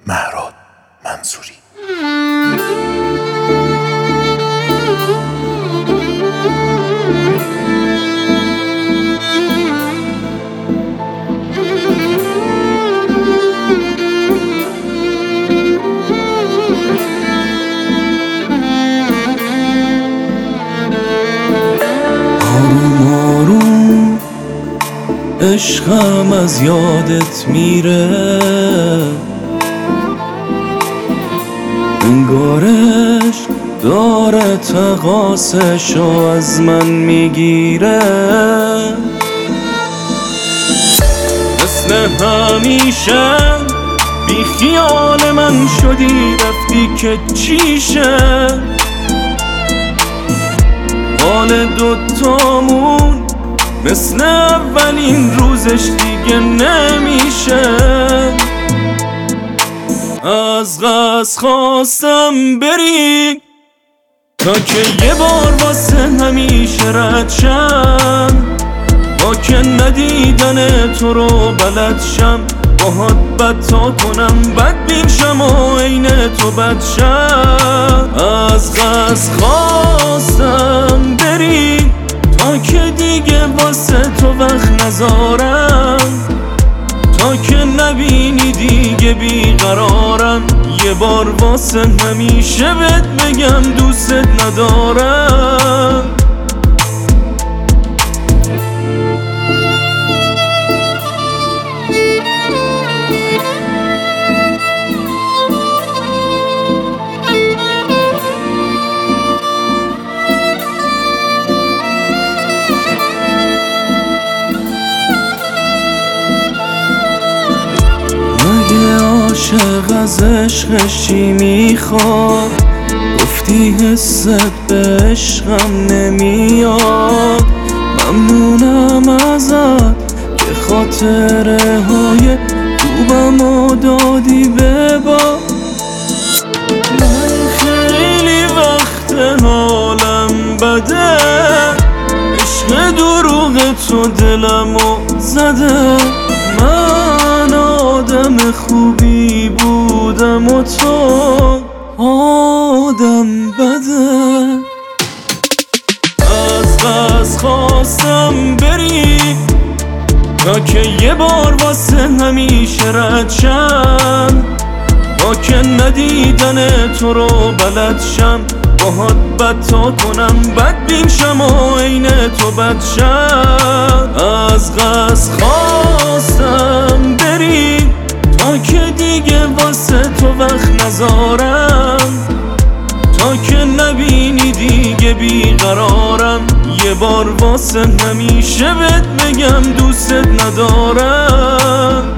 مهراد منصوری. آروم آروم عشقم از یادت میره، انگارش داره تقاصشو از من میگیره. مثل همیشه بی خیال من شدی، رفتی که چیشه. حال دوتامون مثل اولین روزش دیگه نمیشه. از قصد خواستم بری تا که یه بار واسه همیشه رد شم، با که ندیدن تو رو بلد شم. باهات بد تا کنم بدبین شم و عین تو بد شم. از قصد خواستم بری تا که دیگه واسه تو وقت نذارم، تا که نبینی دیگه بیقرارم. یه بار واسه همیشه بهت بگم دوست ندارم. عاشق از عشقش چی میخواد؟ گفتی حست به عشقم نمیاد. ممنونم ازت که خاطره های خوبمو دادی به با. من خیلی وقت حالم بده، عشق دروغ تو دلمو زده. من آدم خوبی بودم و تو آدم بده. از قصد خواستم بری تا که یه بار واسه همیشه رد شم، با که ندیدن تو رو بلد شم. باهات بد تا کنم بدبین شم و عین تو بد شم. از قصد خواستم بری تا که دیگه واسه تو وقت نذارم، تا که نبینی دیگه بیقرارم. یه بار واسه همیشه بهت بگم دوست ندارم.